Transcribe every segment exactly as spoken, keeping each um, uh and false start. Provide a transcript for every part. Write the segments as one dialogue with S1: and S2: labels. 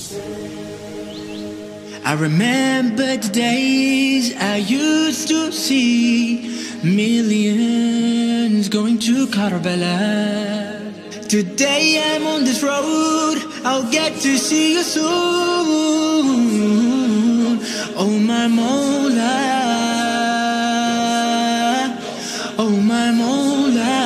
S1: I remember the days I used to see millions going to Karbala. Today I'm on this road, I'll get to see you soon. Oh my Mawla, oh my Mawla.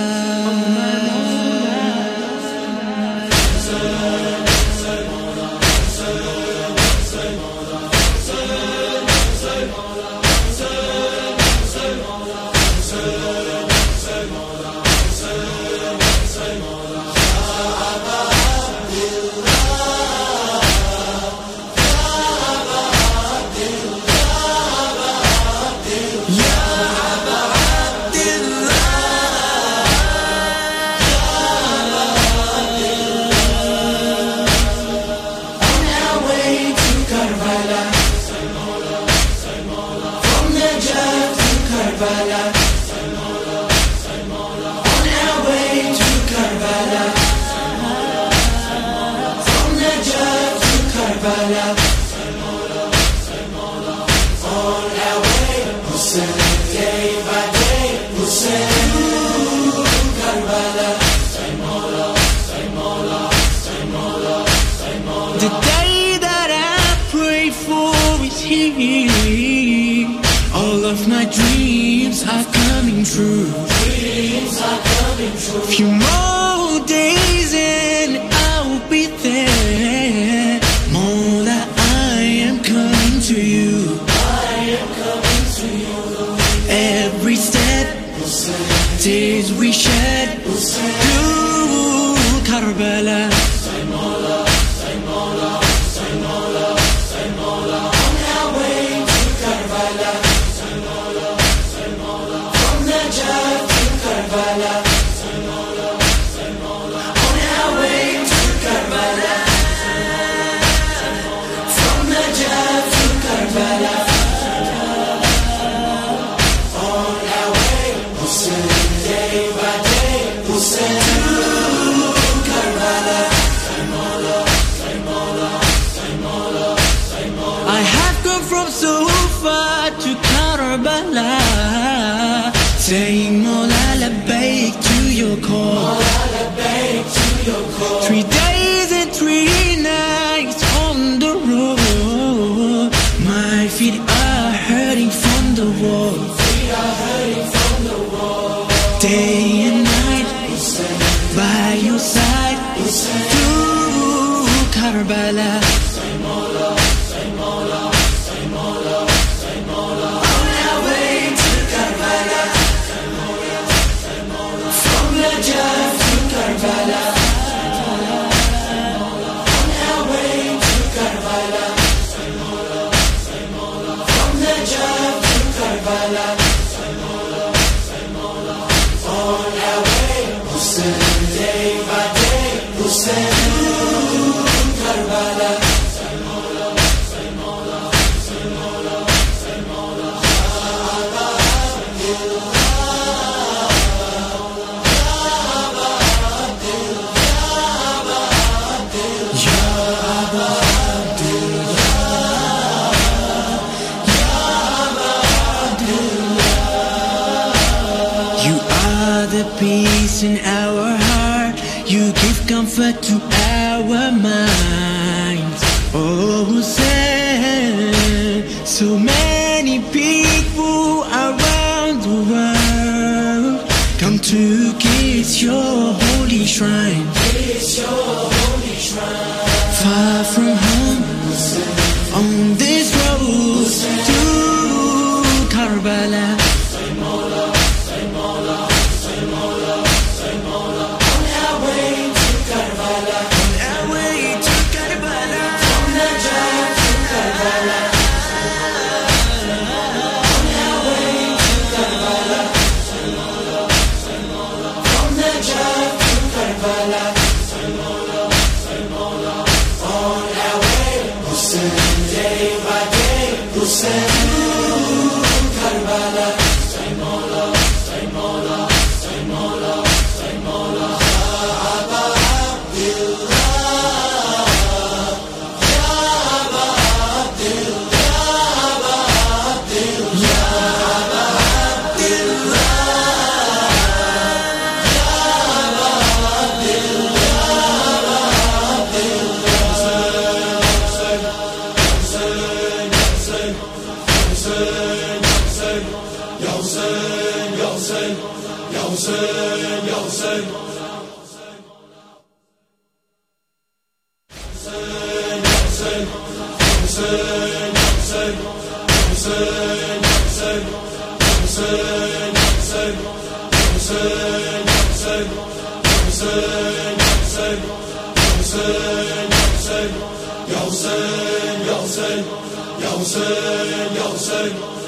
S1: The day that I pray for is here. All of my dreams are coming true. Dreams are coming true. Few more days and I'll be there. Mawla, I am coming to you. I am coming to you. Every step, tears we shed through Karbala. I have come from so far to Karbala, saying Mawla labbaik to your call. Three days and three nights on the road. My feet are hurting from the wall. Day and night by your side through Karbala. The peace in our heart, you give comfort to our minds. Oh Hussein, so many people around the world come to kiss your holy shrine. Kiss your holy shrine. Far from home, on this road to Karbala. 生要生要生要生要生要生。要生要生要生要生。